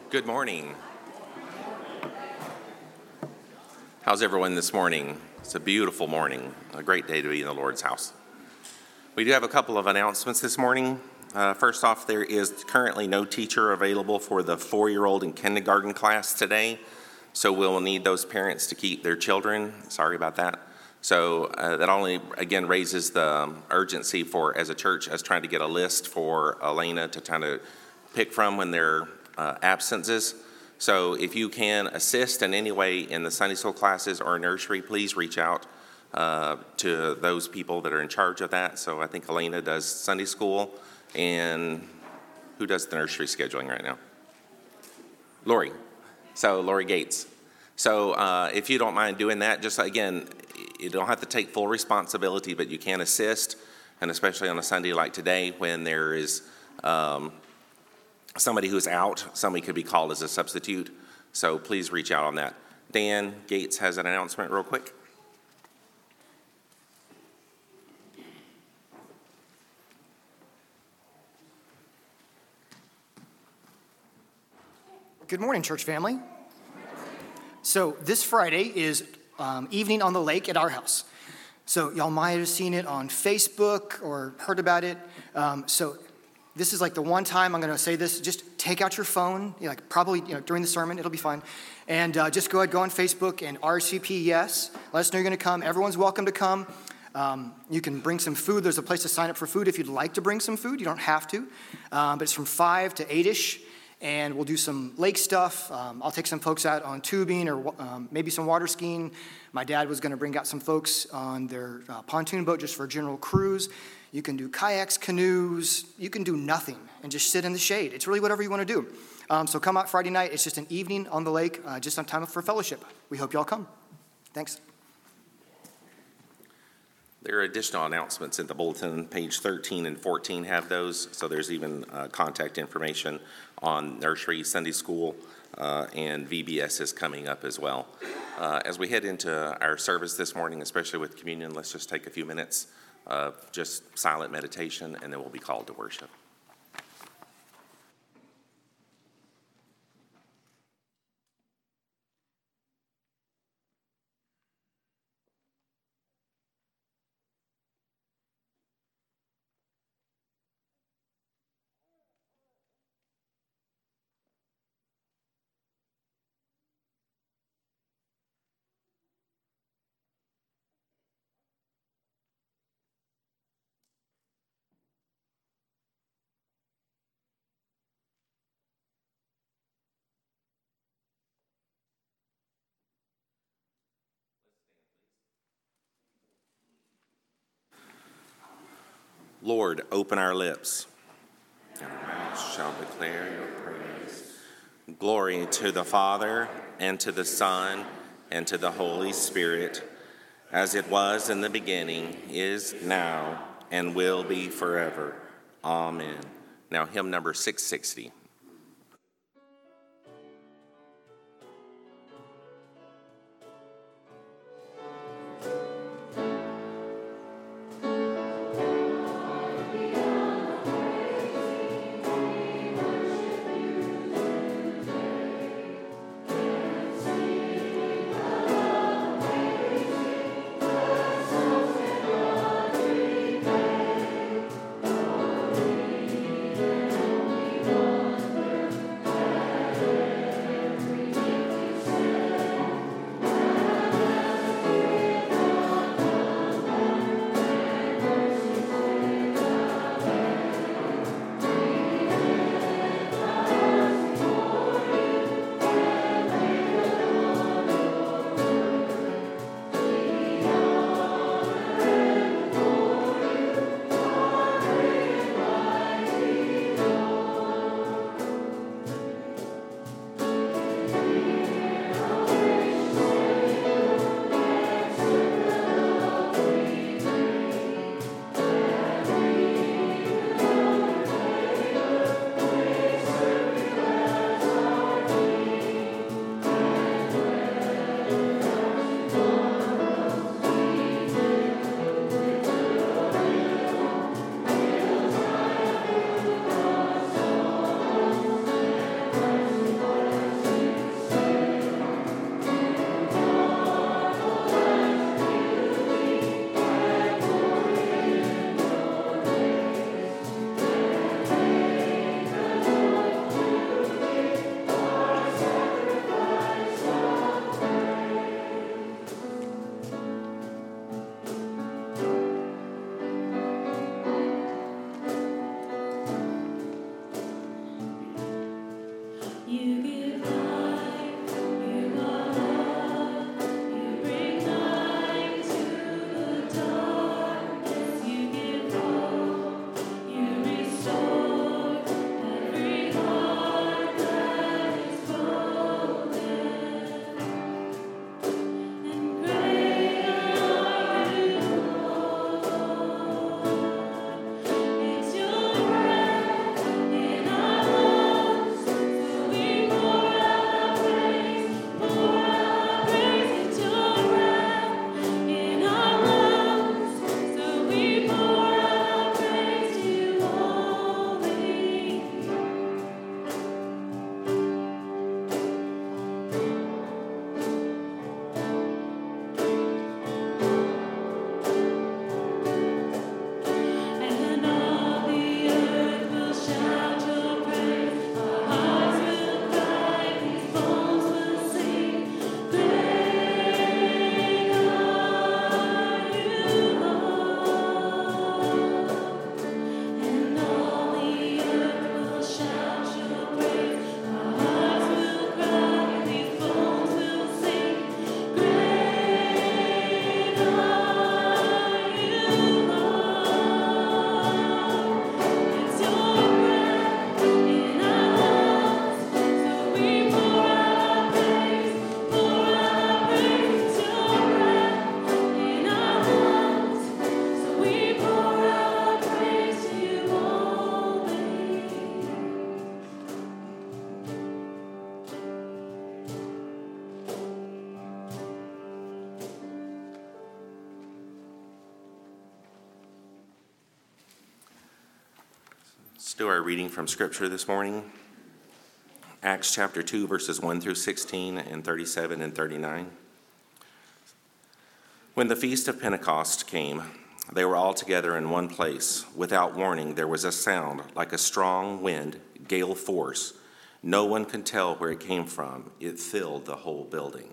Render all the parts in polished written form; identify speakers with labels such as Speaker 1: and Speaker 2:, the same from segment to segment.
Speaker 1: Good morning. How's everyone this morning? It's a beautiful morning, a great day to be in the Lord's house. We do have a couple of announcements this morning. First off, there is currently no teacher available for the 4-year-old and kindergarten class today, so we'll need those parents to keep their children. Sorry about that. So that only, again, raises the urgency for, as a church, us trying to get a list for Elena to kind of pick from when they're absences. So if you can assist in any way in the Sunday school classes or nursery, please reach out to those people that are in charge of that. So I think Elena does Sunday school, and who does the nursery scheduling right now? Lori. So Lori Gates. So if you don't mind doing that, just again, you don't have to take full responsibility, but you can assist, and especially on a Sunday like today when there is somebody who's out, somebody could be called as a substitute. So please reach out on that. Dan Gates has an announcement real quick.
Speaker 2: Good morning, church family. So this Friday is Evening on the Lake at our house. So y'all might have seen it on Facebook or heard about it. So this is like the one time I'm going to say this. Just take out your phone, probably during the sermon. It'll be fun. And just go on Facebook and RSVP yes. Let us know you're going to come. Everyone's welcome to come. You can bring some food. There's a place to sign up for food if you'd like to bring some food. You don't have to. But it's from 5 to 8-ish. And we'll do some lake stuff. I'll take some folks out on tubing or maybe some water skiing. My dad was going to bring out some folks on their pontoon boat just for a general cruise. You can do kayaks, canoes. You can do nothing and just sit in the shade. It's really whatever you want to do. So come out Friday night. It's just an evening on the lake, just some time for fellowship. We hope y'all come. Thanks.
Speaker 1: There are additional announcements in the bulletin. Page 13 and 14 have those. So there's even contact information on nursery, Sunday school, and VBS is coming up as well. As we head into our service this morning, especially with communion, let's just take a few minutes of just silent meditation, and then we'll be called to worship. Lord, open our lips, and our mouths shall declare your praise. Glory to the Father, and to the Son, and to the Holy Spirit, as it was in the beginning, is now, and will be forever. Amen. Now, hymn number 660.
Speaker 3: One
Speaker 1: Do our reading from Scripture this morning. Acts chapter 2, verses 1 through 16 and 37 and 39. When the feast of Pentecost came, they were all together in one place. Without warning, there was a sound like a strong wind, gale force. No one could tell where it came from. It filled the whole building.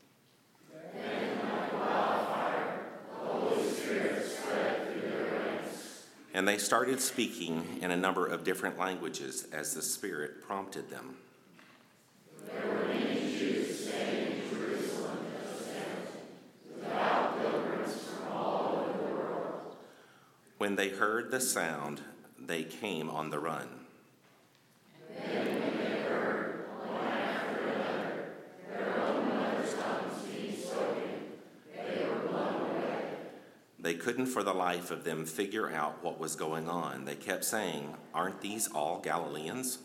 Speaker 1: And they started speaking in a number of different languages as the Spirit prompted them. There were many Jews staying in Jerusalem without pilgrims from all over the world. When they heard the sound, they came on the run. Then when they heard, one after another, their own mother tongues being spoken, they were blown away. They couldn't for the life of them figure out what was going on. They kept saying, "Aren't these all Galileans?"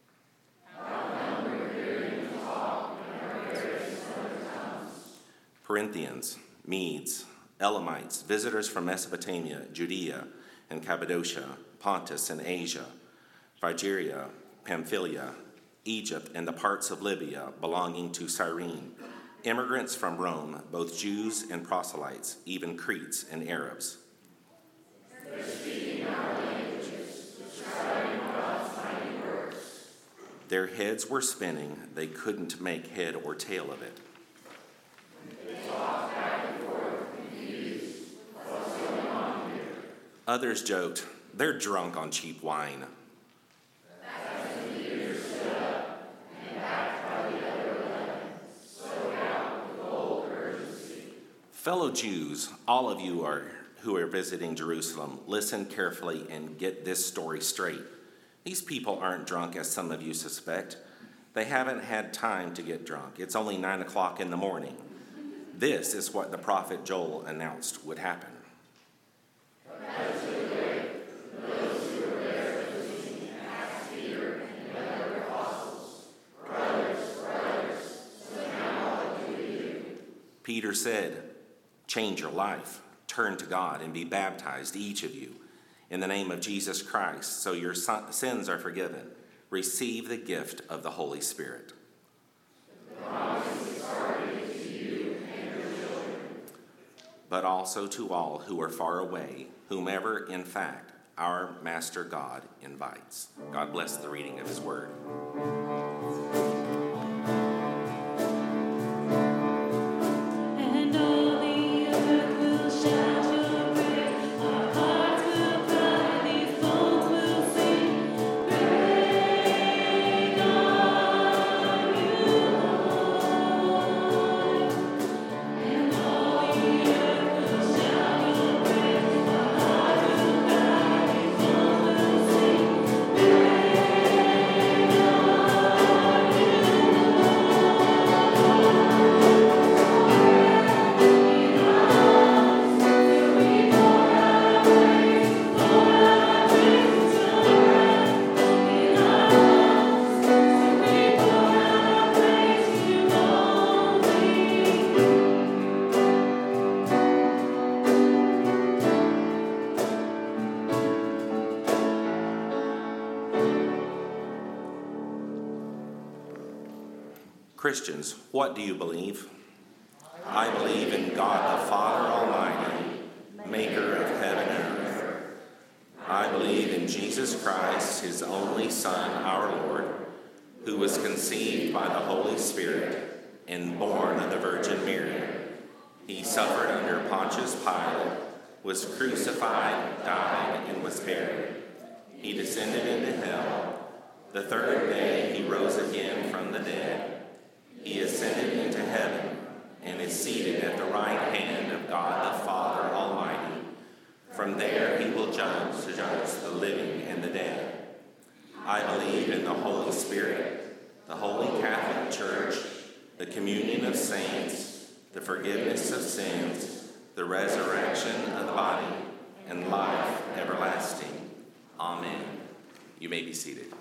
Speaker 1: Corinthians, Medes, Elamites, visitors from Mesopotamia, Judea and Cappadocia, Pontus and Asia, Phrygia, Pamphylia, Egypt, and the parts of Libya belonging to Cyrene, immigrants from Rome, both Jews and proselytes, even Cretes and Arabs. They're speaking our languages, describing God's mighty works. Their heads were spinning. They couldn't make head or tail of it. They talked back and forth, confused. What's going on here? Others joked, "They're drunk on cheap wine." Fellow Jews, all of you who are visiting Jerusalem, listen carefully and get this story straight. These people aren't drunk as some of you suspect. They haven't had time to get drunk. It's only 9 o'clock in the morning. This is what the prophet Joel announced would happen. Peter said, "Change your life, turn to God, and be baptized, each of you, in the name of Jesus Christ, so your sins are forgiven. Receive the gift of the Holy Spirit." The promise is already to you and your children, but also to all who are far away, whomever, in fact, our Master God invites. God bless the reading of his word. Christians, what do you believe? I believe in God the Father Almighty, maker of heaven and earth. I believe in Jesus Christ, his only Son, our Lord, who was conceived by the Holy Spirit and born of the Virgin Mary. He suffered under Pontius Pilate, was crucified, died, and was buried. He descended into hell. The third day he rose again from the dead. He ascended into heaven and is seated at the right hand of God the Father Almighty. From there he will judge the living and the dead. I believe in the Holy Spirit, the Holy Catholic Church, the communion of saints, the forgiveness of sins, the resurrection of the body, and life everlasting. Amen. You may be seated.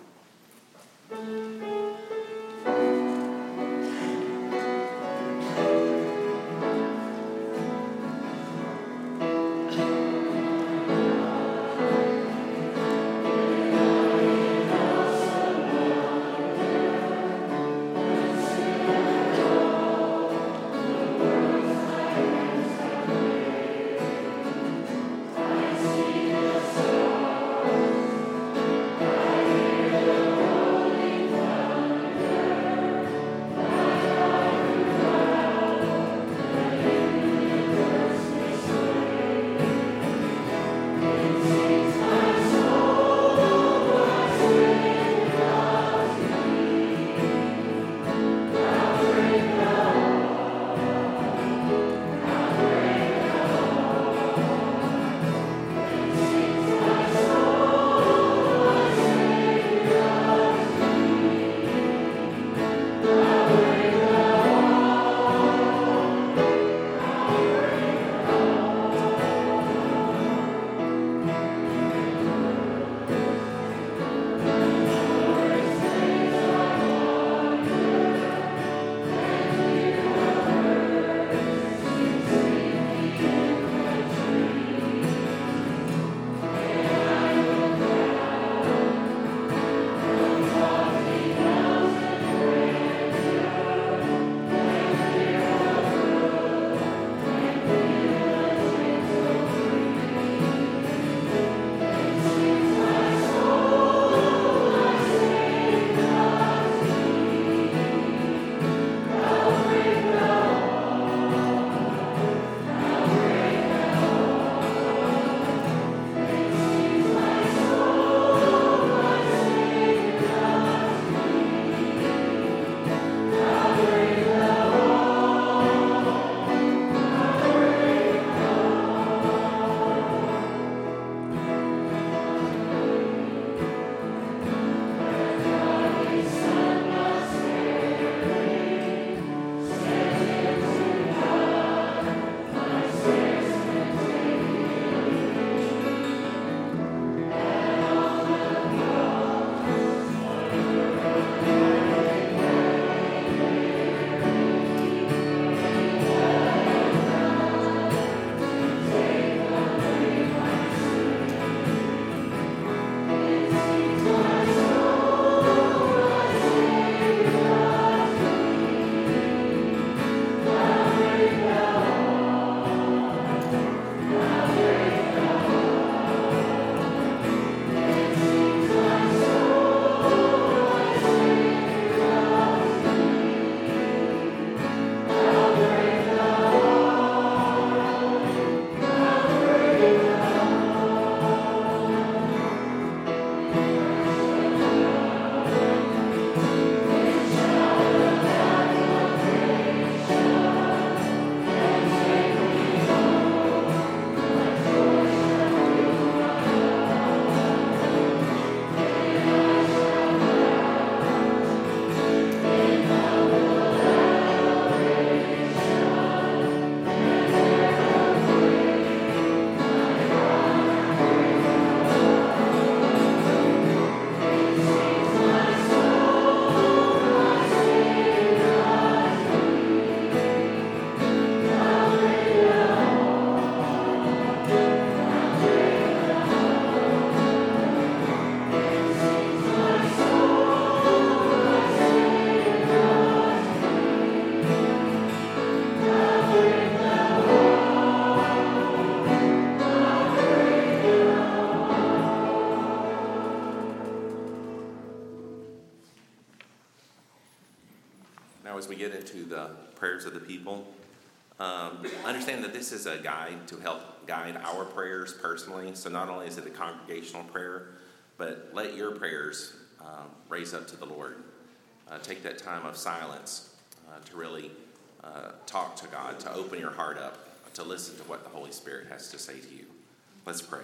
Speaker 1: Now, as we get into the prayers of the people, understand that this is a guide to help guide our prayers personally. So not only is it a congregational prayer, but let your prayers raise up to the Lord. Take that time of silence to really talk to God, to open your heart up, to listen to what the Holy Spirit has to say to you. Let's pray.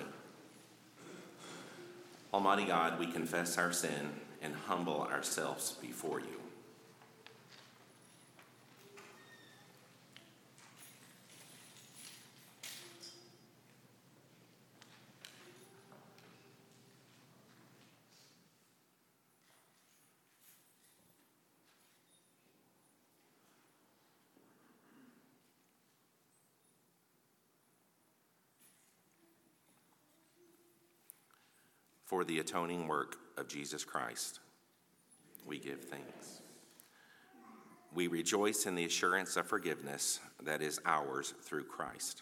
Speaker 1: Almighty God, we confess our sin and humble ourselves before you. For the atoning work of Jesus Christ, we give thanks. We rejoice in the assurance of forgiveness that is ours through Christ.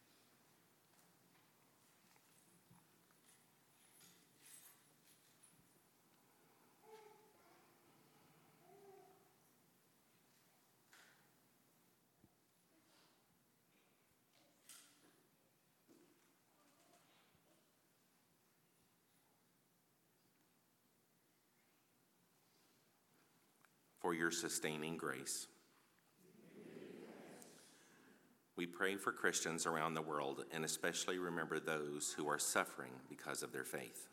Speaker 1: For your sustaining grace. We pray for Christians around the world and especially remember those who are suffering because of their faith.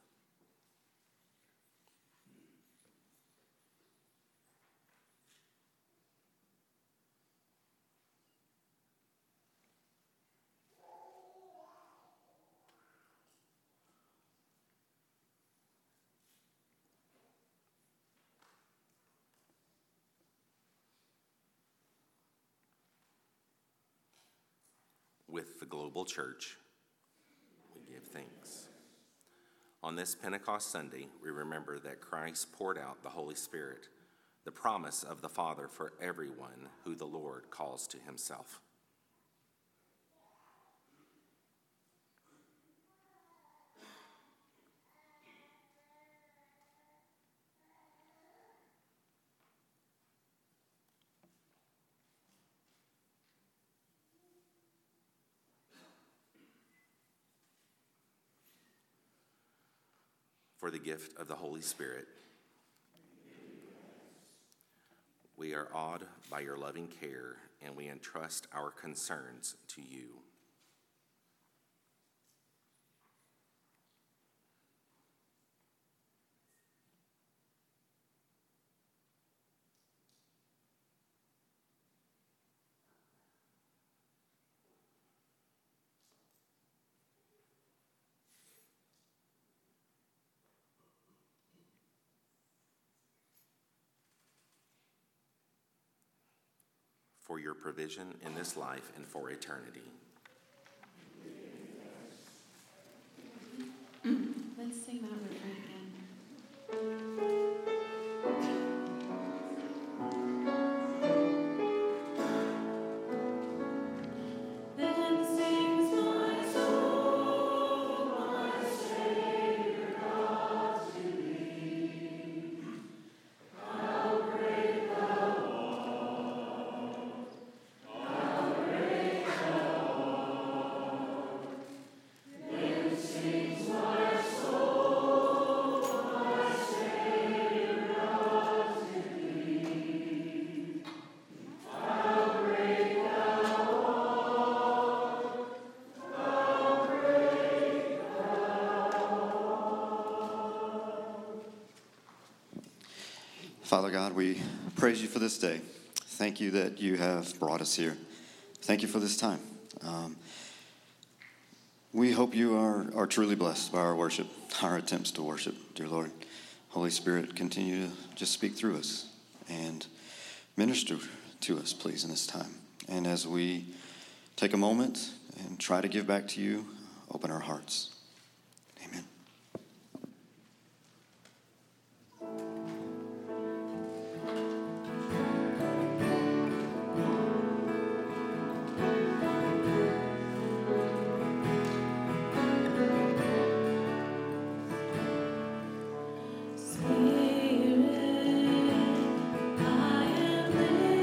Speaker 1: With the global church, we give thanks. On this Pentecost Sunday, we remember that Christ poured out the Holy Spirit, the promise of the Father for everyone who the Lord calls to himself. For the gift of the Holy Spirit. We are awed by your loving care, and we entrust our concerns to you. For your provision in this life and for eternity.
Speaker 3: Let's sing that refrain again.
Speaker 4: Father God, we praise you for this day. Thank you that you have brought us here. Thank you for this time. We hope you are truly blessed by our worship, our attempts to worship, dear Lord. Holy Spirit, continue to just speak through us and minister to us, please, in this time. And as we take a moment and try to give back to you, open our hearts. Amen.
Speaker 3: Spirit, I am living.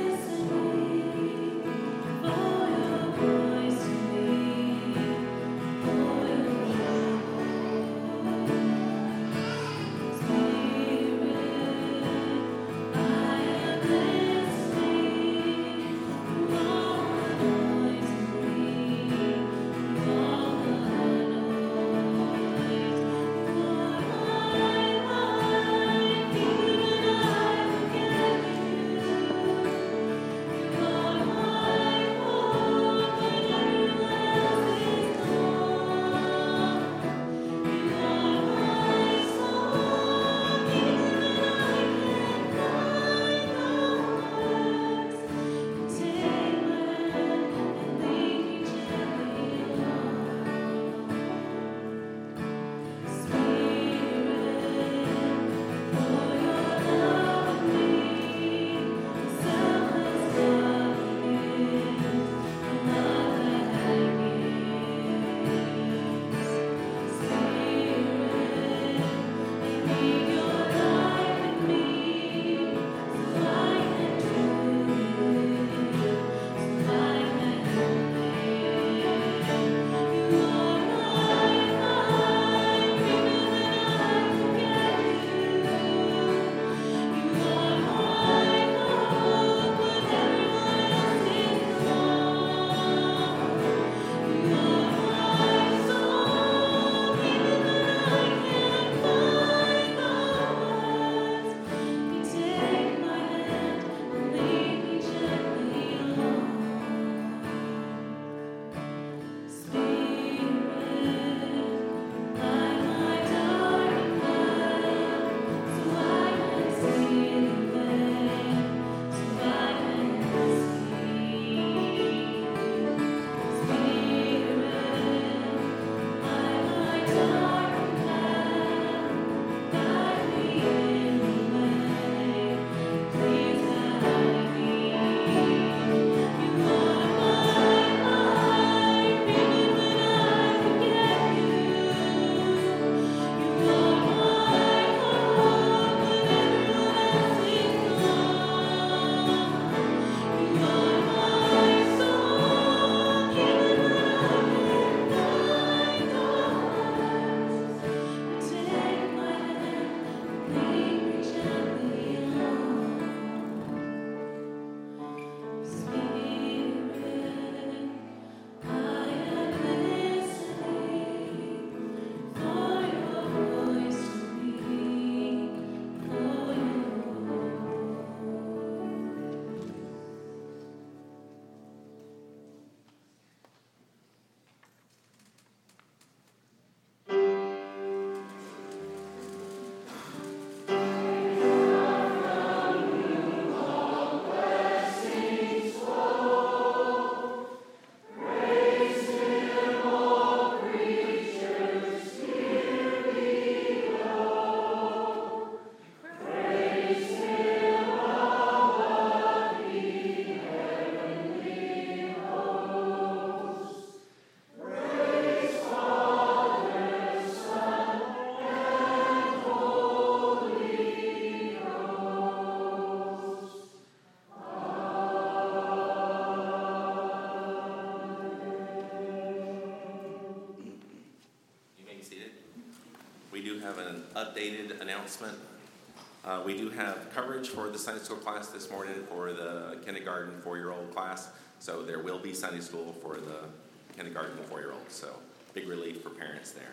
Speaker 1: have an updated announcement. We do have coverage for the Sunday school class this morning for the kindergarten 4-year-old class. So there will be Sunday school for the kindergarten 4-year-olds. So big relief for parents there.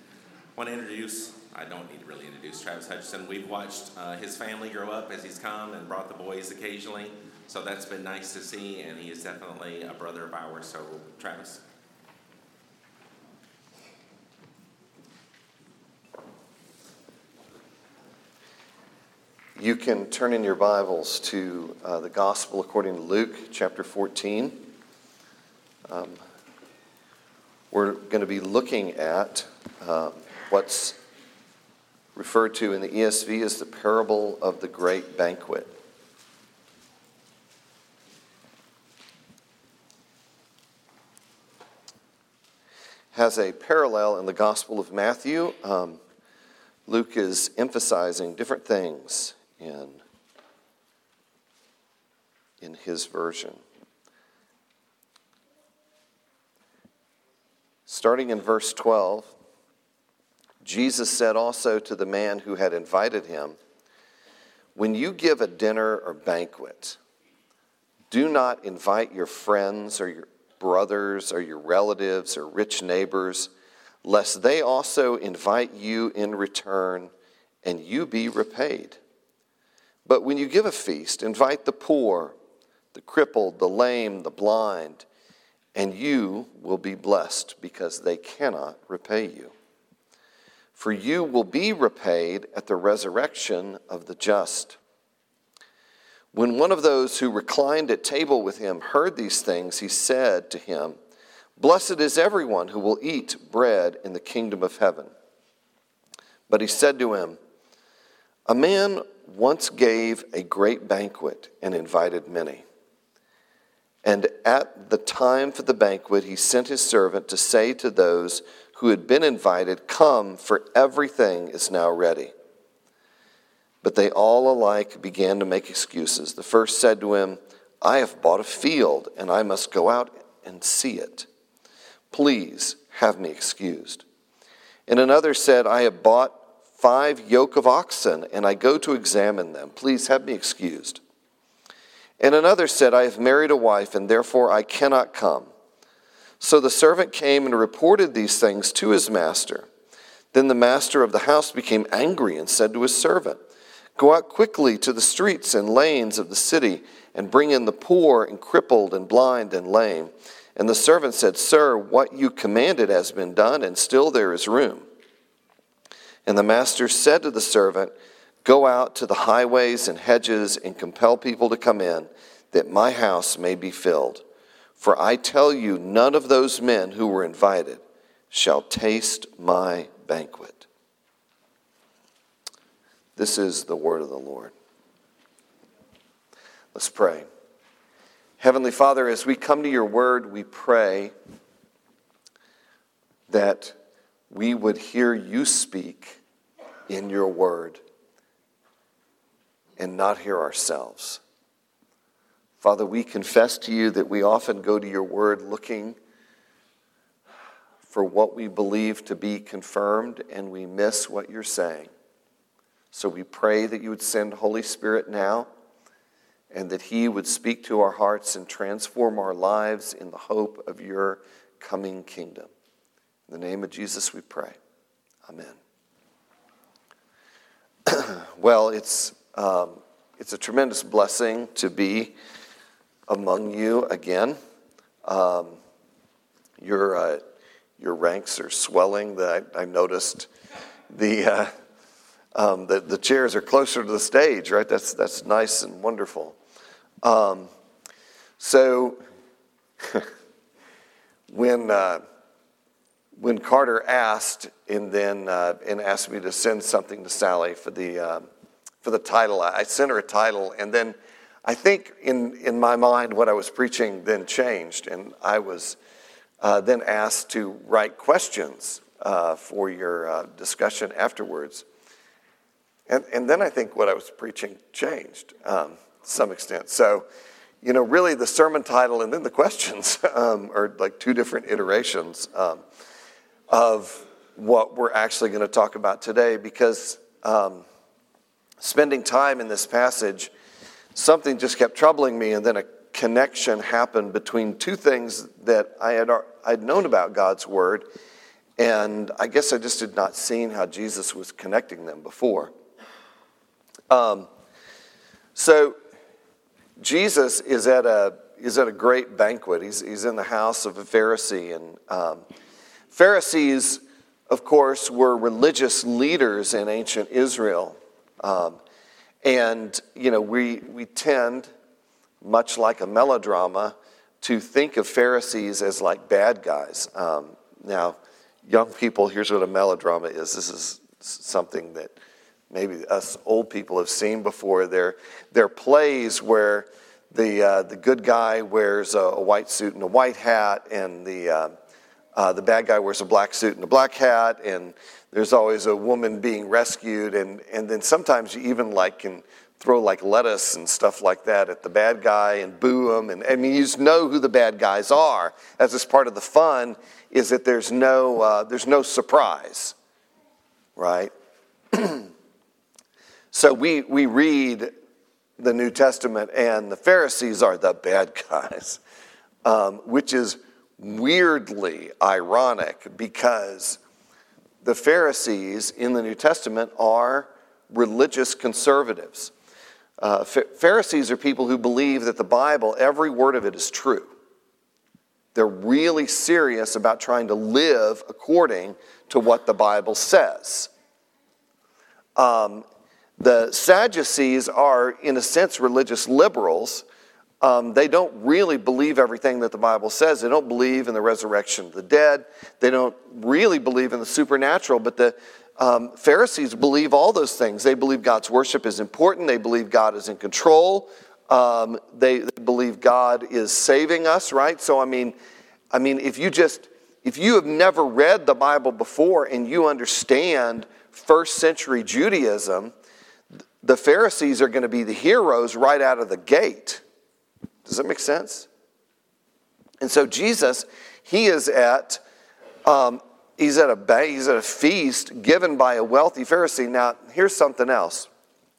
Speaker 1: I don't need to really introduce Travis Hutchison. We've watched his family grow up as he's come and brought the boys occasionally. So that's been nice to see, and he is definitely a brother of ours. So Travis.
Speaker 5: You can turn in your Bibles to the Gospel according to Luke, chapter 14. We're going to be looking at what's referred to in the ESV as the parable of the great banquet. Has a parallel in the Gospel of Matthew. Luke is emphasizing different things in his version. Starting in verse 12, Jesus said also to the man who had invited him, "When you give a dinner or banquet, do not invite your friends or your brothers or your relatives or rich neighbors, lest they also invite you in return and you be repaid. But when you give a feast, invite the poor, the crippled, the lame, the blind, and you will be blessed because they cannot repay you. For you will be repaid at the resurrection of the just." When one of those who reclined at table with him heard these things, he said to him, "Blessed is everyone who will eat bread in the kingdom of heaven." But he said to him, "A man once gave a great banquet and invited many. And at the time for the banquet, he sent his servant to say to those who had been invited, 'Come, for everything is now ready.' But they all alike began to make excuses. The first said to him, 'I have bought a field, and I must go out and see it. Please have me excused.' And another said, 'I have bought 5 yoke of oxen, and I go to examine them. Please have me excused.' And another said, 'I have married a wife, and therefore I cannot come.' So the servant came and reported these things to his master. Then the master of the house became angry and said to his servant, 'Go out quickly to the streets and lanes of the city, and bring in the poor and crippled and blind and lame.' And the servant said, 'Sir, what you commanded has been done, and still there is room.' And the master said to the servant, 'Go out to the highways and hedges and compel people to come in, that my house may be filled. For I tell you, none of those men who were invited shall taste my banquet.'" This is the word of the Lord. Let's pray. Heavenly Father, as we come to your word, we pray that we would hear you speak in your word and not hear ourselves. Father, we confess to you that we often go to your word looking for what we believe to be confirmed, and we miss what you're saying. So we pray that you would send Holy Spirit now, and that he would speak to our hearts and transform our lives in the hope of your coming kingdom. In the name of Jesus we pray. Amen. Well, it's a tremendous blessing to be among you again. Your ranks are swelling. I noticed the chairs are closer to the stage, right? That's nice and wonderful. So when Carter asked and asked me to send something to Sally for the title, I sent her a title, and then I think in my mind what I was preaching then changed, and I was then asked to write questions for your discussion afterwards. And then I think what I was preaching changed to some extent. So, really the sermon title and then the questions are like two different iterations of what we're actually going to talk about today, because spending time in this passage, something just kept troubling me, and then a connection happened between two things that I'd known about God's word, and I guess I just had not seen how Jesus was connecting them before. So Jesus is at a great banquet. He's in the house of a Pharisee, and Pharisees, of course, were religious leaders in ancient Israel. And, we tend, much like a melodrama, to think of Pharisees as like bad guys. Now, young people, here's what a melodrama is. This is something that maybe us old people have seen before. They're plays where the good guy wears a white suit and a white hat, and the bad guy wears a black suit and a black hat, and there's always a woman being rescued, and then sometimes you even can throw lettuce and stuff like that at the bad guy and boo him, and you just know who the bad guys are. As this part of the fun is that there's no surprise, right? So we read the New Testament, and the Pharisees are the bad guys, which is weirdly ironic, because the Pharisees in the New Testament are religious conservatives. Pharisees are people who believe that the Bible, every word of it is true. They're really serious about trying to live according to what the Bible says. The Sadducees are, in a sense, religious liberals. They don't really believe everything that the Bible says. They don't believe in the resurrection of the dead. They don't really believe in the supernatural. But the Pharisees believe all those things. They believe God's worship is important. They believe God is in control. They believe God is saving us, right? So, if you have never read the Bible before and you understand first century Judaism, the Pharisees are going to be the heroes right out of the gate. Does that make sense? And so Jesus, he's at a feast given by a wealthy Pharisee. Now, here's something else.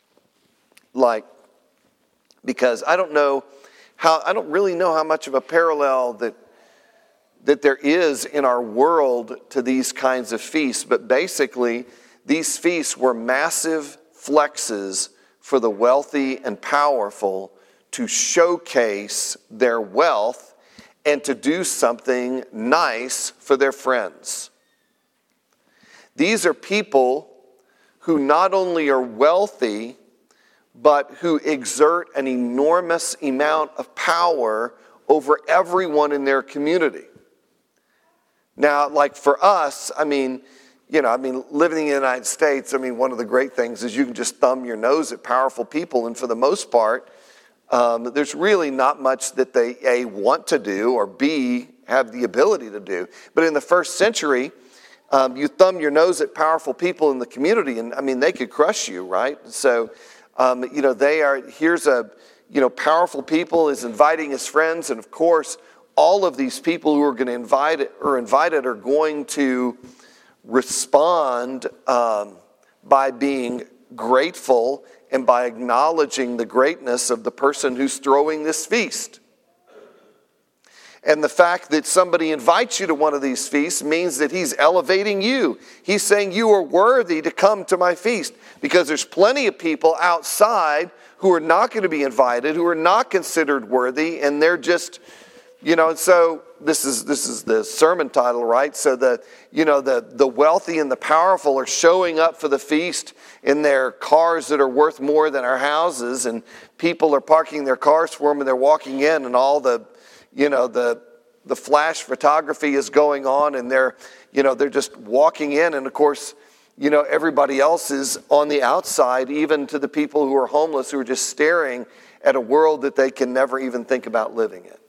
Speaker 5: Because I don't really know how much of a parallel that there is in our world to these kinds of feasts, but basically these feasts were massive flexes for the wealthy and powerful to showcase their wealth and to do something nice for their friends. These are people who not only are wealthy, but who exert an enormous amount of power over everyone in their community. Now, for us, living in the United States, one of the great things is you can just thumb your nose at powerful people, and for the most part, there's really not much that they, A, want to do, or B, have the ability to do. But in the first century, you thumb your nose at powerful people in the community, and they could crush you, right? So, powerful people is inviting his friends, and of course, all of these people who are going to invited are going to respond by being grateful and by acknowledging the greatness of the person who's throwing this feast. And the fact that somebody invites you to one of these feasts means that he's elevating you. He's saying you are worthy to come to my feast, because there's plenty of people outside who are not going to be invited, who are not considered worthy, and they're just, and so this is the sermon title, right? So the wealthy and the powerful are showing up for the feast in their cars that are worth more than our houses, and people are parking their cars for them, and they're walking in, and all the flash photography is going on, and they're just walking in, and of course, everybody else is on the outside, even to the people who are homeless, who are just staring at a world that they can never even think about living in.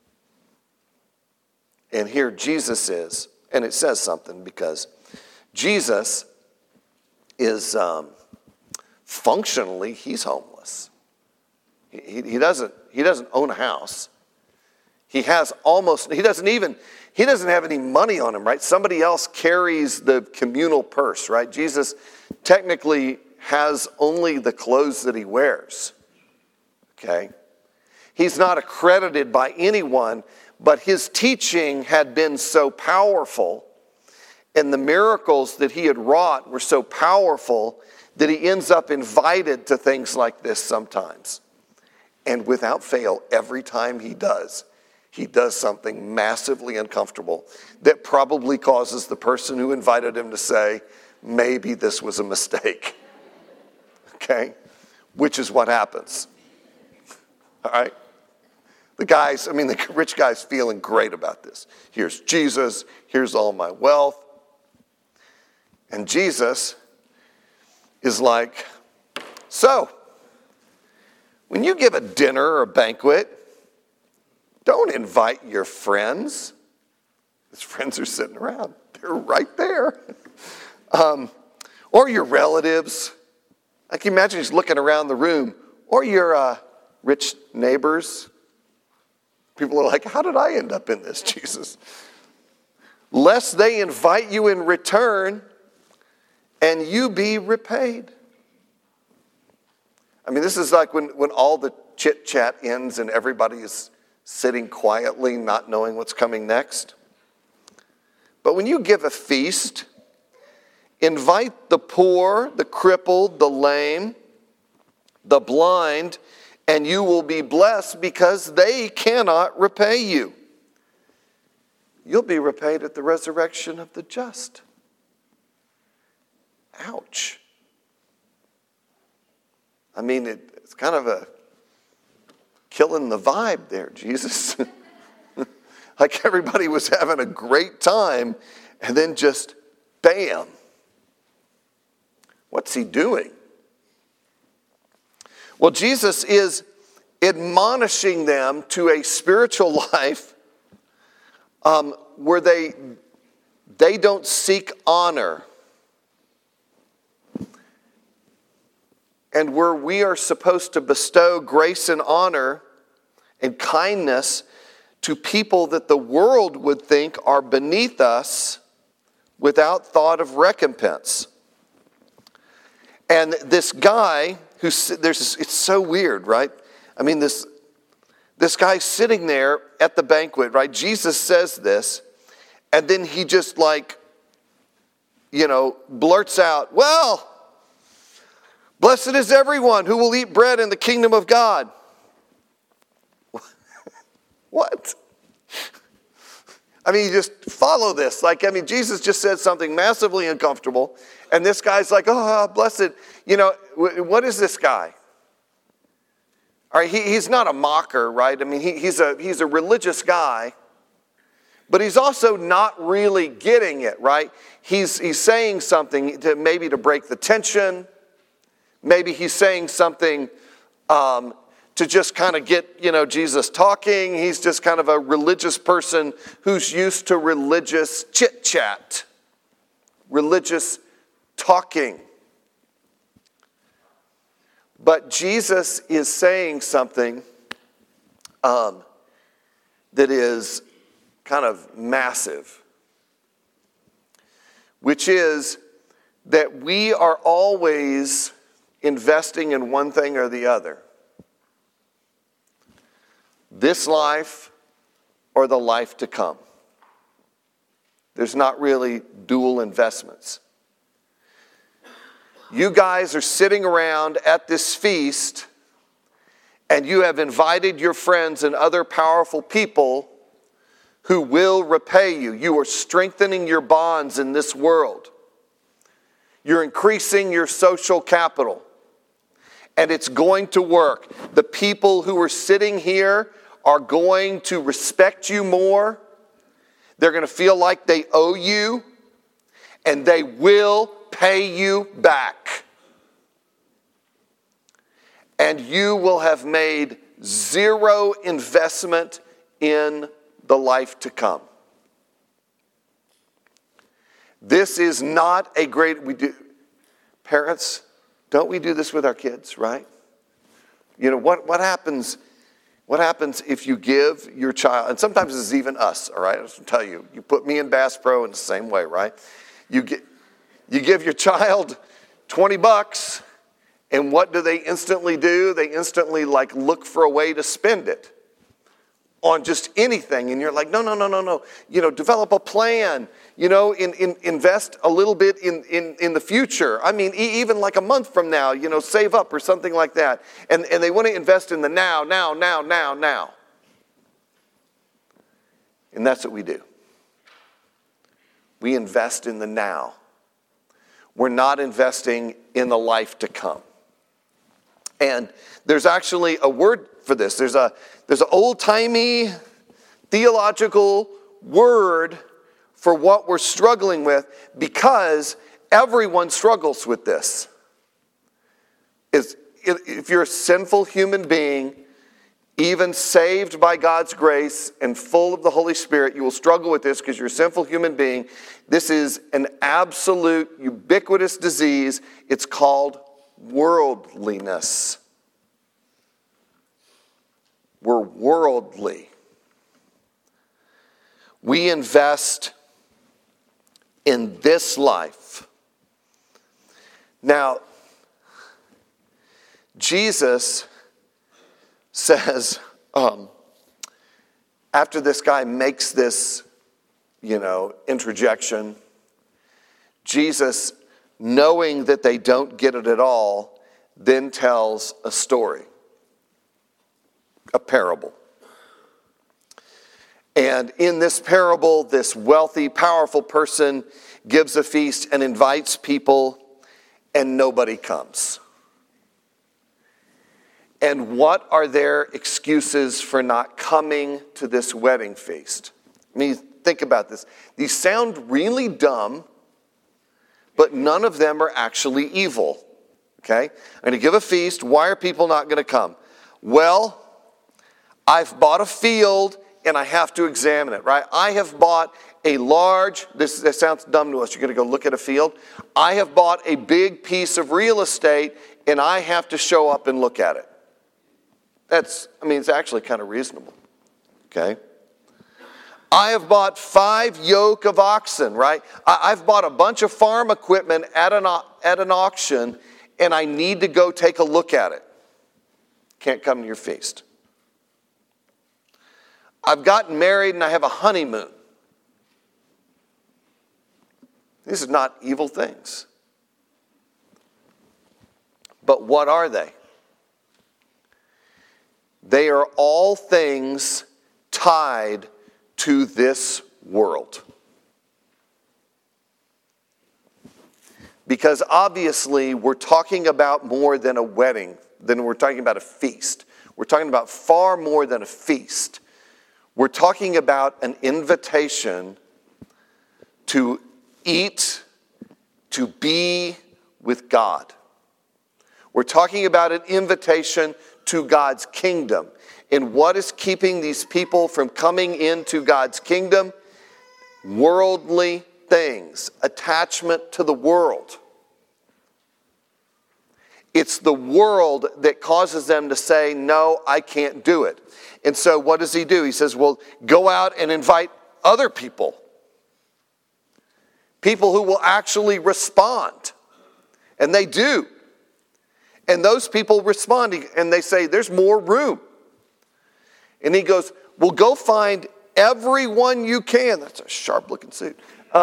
Speaker 5: And here Jesus is, and it says something, because Jesus is functionally, he's homeless. He doesn't own a house. He doesn't have any money on him, right? Somebody else carries the communal purse, right? Jesus technically has only the clothes that he wears, okay? He's not accredited by anyone, but his teaching had been so powerful, and the miracles that he had wrought were so powerful that he ends up invited to things like this sometimes. And without fail, every time he does something massively uncomfortable that probably causes the person who invited him to say, maybe this was a mistake. Okay? Which is what happens. All right? The rich guy's feeling great about this. Here's Jesus. Here's all my wealth. And Jesus is like, so, when you give a dinner or a banquet, don't invite your friends. His friends are sitting around. They're right there. Or your relatives. I can imagine he's looking around the room. Or your rich neighbors. People are like, how did I end up in this, Jesus? Lest they invite you in return and you be repaid. This is like when all the chit-chat ends and everybody is sitting quietly, not knowing what's coming next. But when you give a feast, invite the poor, the crippled, the lame, the blind, and you will be blessed because they cannot repay you. You'll be repaid at the resurrection of the just. Ouch. It's kind of a killing the vibe there, Jesus. Like everybody was having a great time, and then just bam. What's he doing? Well, Jesus is admonishing them to a spiritual life where they don't seek honor. And where we are supposed to bestow grace and honor and kindness to people that the world would think are beneath us without thought of recompense. And this guy it's so weird, right? This guy's sitting there at the banquet, right? Jesus says this, and then he just blurts out, well, blessed is everyone who will eat bread in the kingdom of God. What? You just follow this. Jesus just said something massively uncomfortable, and this guy's like, oh, blessed. What is this guy? All right, he's not a mocker, right? He's a religious guy, but he's also not really getting it, right? He's saying something to break the tension. Maybe he's saying something to just kind of get, Jesus talking. He's just kind of a religious person who's used to religious chit-chat, religious talking. But Jesus is saying something that is kind of massive, which is that we are always investing in one thing or the other. This life or the life to come. There's not really dual investments. You guys are sitting around at this feast, and you have invited your friends and other powerful people who will repay you. You are strengthening your bonds in this world. You're increasing your social capital. And it's going to work. The people who are sitting here are going to respect you more. They're going to feel like they owe you. And they will pay you back. And you will have made zero investment in the life to come. This is not a great... Parents, don't we do this with our kids, right? What happens What happens if you give your child, and sometimes it's even us, all right? I'll just tell you, you put me in Bass Pro in the same way, right? You give your child $20, and what do they instantly do? They instantly look for a way to spend it on just anything. And you're like, no. Develop a plan. Invest a little bit in the future. I mean, even like a month from now, save up or something like that. And they want to invest in the now. And that's what we do. We invest in the now. We're not investing in the life to come. And there's actually a word for this. There's an old-timey theological word for what we're struggling with, because everyone struggles with this. If you're a sinful human being, even saved by God's grace and full of the Holy Spirit, you will struggle with this because you're a sinful human being. This is an absolute ubiquitous disease. It's called worldliness. We're worldly. We invest in this life. Now, Jesus says, after this guy makes this, interjection, Jesus, knowing that they don't get it at all, then tells a story, a parable. And in this parable, this wealthy, powerful person gives a feast and invites people, and nobody comes. And what are their excuses for not coming to this wedding feast? I mean, think about this. These sound really dumb, but none of them are actually evil. Okay? I'm going to give a feast. Why are people not going to come? Well, I've bought a field and I have to examine it, right? I have bought a large, this sounds dumb to us, you're going to go look at a field. I have bought a big piece of real estate and I have to show up and look at it. It's actually kind of reasonable, okay? I have bought 5 yoke of oxen, right? I've bought a bunch of farm equipment at an auction, and I need to go take a look at it. Can't come to your feast. I've gotten married and I have a honeymoon. These are not evil things. But what are they? They are all things tied to this world. Because obviously we're talking about more than a wedding, than we're talking about a feast. We're talking about far more than a feast. We're talking about an invitation to eat, to be with God. We're talking about an invitation to God's kingdom. And what is keeping these people from coming into God's kingdom? Worldly things, attachment to the world. It's the world that causes them to say, no, I can't do it. And so what does he do? He says, well, go out and invite other people. People who will actually respond. And they do. And those people respond, and they say, there's more room. And he goes, well, go find everyone you can. That's a sharp-looking suit.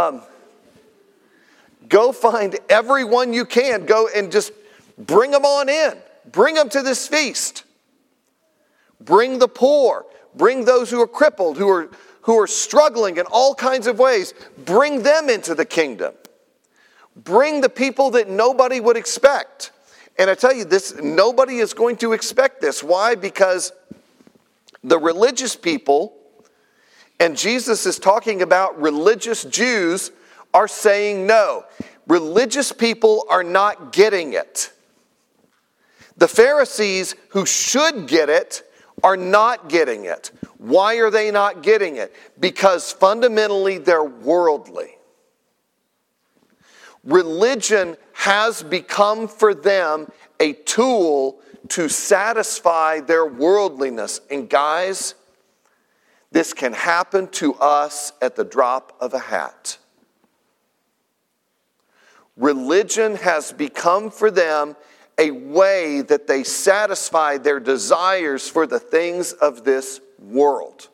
Speaker 5: Go find everyone you can. Go and just bring them on in. Bring them to this feast. Bring the poor. Bring those who are crippled, who are struggling in all kinds of ways. Bring them into the kingdom. Bring the people that nobody would expect. And I tell you this, nobody is going to expect this. Why? Because the religious people, and Jesus is talking about religious Jews, are saying no. Religious people are not getting it. The Pharisees, who should get it, are not getting it. Why are they not getting it? Because fundamentally they're worldly. Religion has become for them a tool to satisfy their worldliness. And guys, this can happen to us at the drop of a hat. Religion has become for them a way that they satisfy their desires for the things of this world.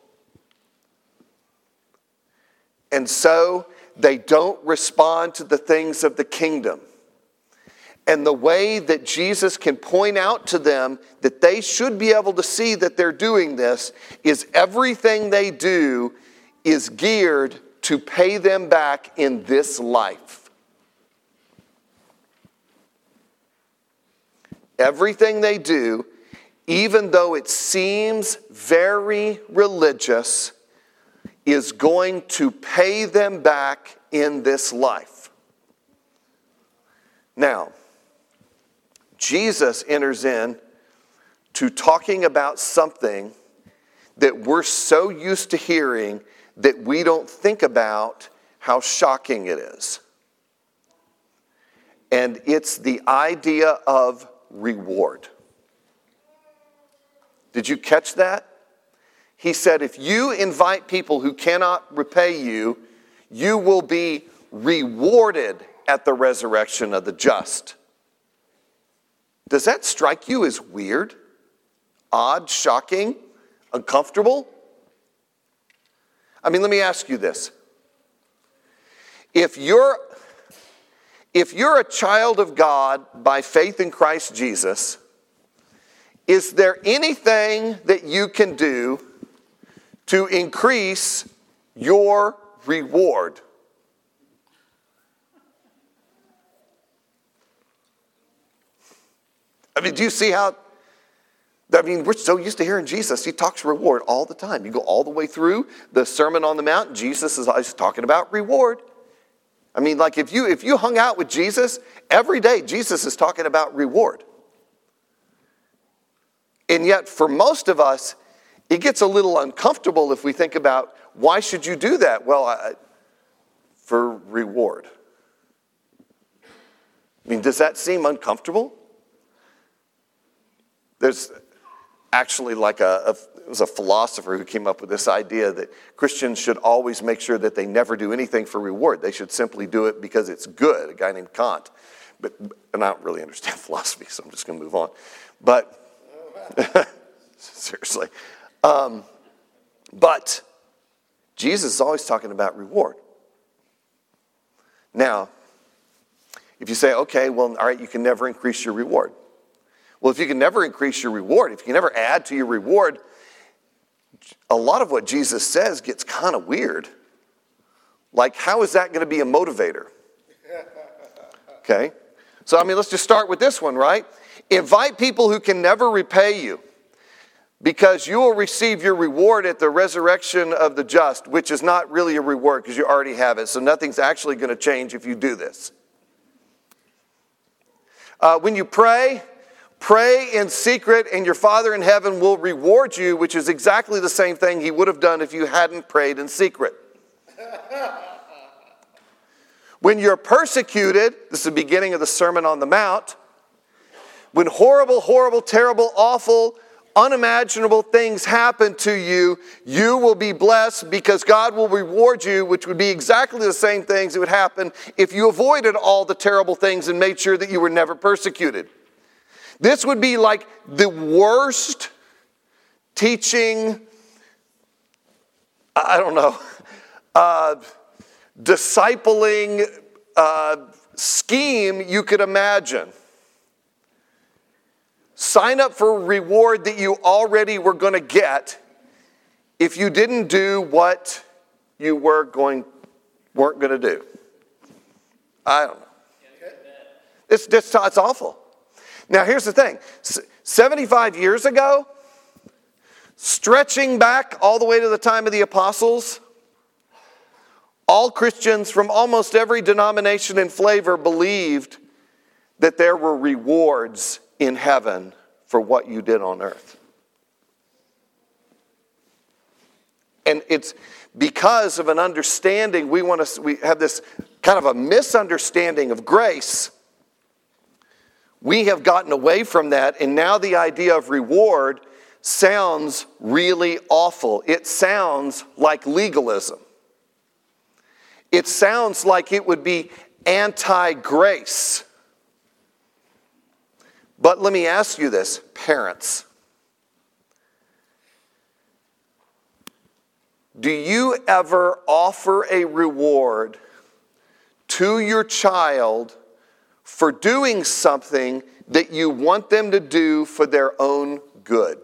Speaker 5: And so they don't respond to the things of the kingdom. And the way that Jesus can point out to them that they should be able to see that they're doing this is everything they do is geared to pay them back in this life. Everything they do, even though it seems very religious, is going to pay them back in this life. Now, Jesus enters in to talking about something that we're so used to hearing that we don't think about how shocking it is. And it's the idea of reward. Did you catch that? He said, if you invite people who cannot repay you, you will be rewarded at the resurrection of the just. Does that strike you as weird, odd, shocking, uncomfortable? I mean, let me ask you this. If you're a child of God by faith in Christ Jesus, is there anything that you can do to increase your reward? I mean, do you see how, we're so used to hearing Jesus. He talks reward all the time. You go all the way through the Sermon on the Mount, Jesus is always talking about reward. I mean, like if you hung out with Jesus, every day Jesus is talking about reward. And yet for most of us, it gets a little uncomfortable if we think about, why should you do that? Well, for reward. I mean, does that seem uncomfortable? There's actually it was a philosopher who came up with this idea that Christians should always make sure that they never do anything for reward. They should simply do it because it's good, a guy named Kant. And I don't really understand philosophy, so I'm just going to move on. But, seriously. But Jesus is always talking about reward. Now, if you say, okay, well, all right, you can never increase your reward. Well, if you can never increase your reward, if you can never add to your reward, a lot of what Jesus says gets kind of weird. Like, how is that going to be a motivator? Okay? So, let's just start with this one, right? Invite people who can never repay you, because you will receive your reward at the resurrection of the just, which is not really a reward because you already have it. So nothing's actually going to change if you do this. When you pray in secret, and your Father in heaven will reward you, which is exactly the same thing he would have done if you hadn't prayed in secret. When you're persecuted, this is the beginning of the Sermon on the Mount, when horrible, horrible, terrible, awful, unimaginable things happen to you, you will be blessed because God will reward you, which would be exactly the same things that would happen if you avoided all the terrible things and made sure that you were never persecuted. This would be like the worst teaching, discipling scheme you could imagine. Sign up for a reward that you already were going to get if you didn't do what you weren't going to do. I don't know. It's awful. Now, here's the thing. 75 years ago, stretching back all the way to the time of the apostles, all Christians from almost every denomination and flavor believed that there were rewards in heaven for what you did on earth. And it's because of an understanding, we have this kind of a misunderstanding of grace. We have gotten away from that, and now the idea of reward sounds really awful. It sounds like legalism. It sounds like it would be anti-grace. But let me ask you this, parents. Do you ever offer a reward to your child for doing something that you want them to do for their own good?